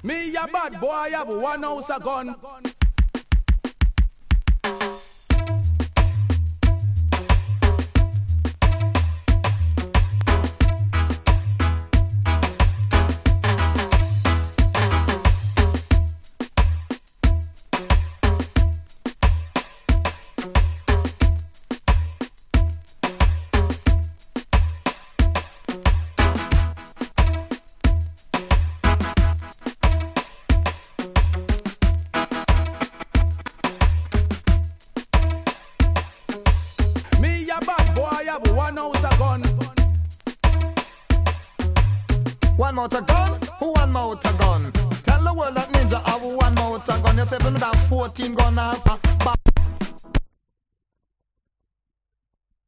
Me a bad boy, I have one house a gun. One motor gun, one motor gun. Tell the world that ninja have one motor gun. You say we have 14 gun alpha.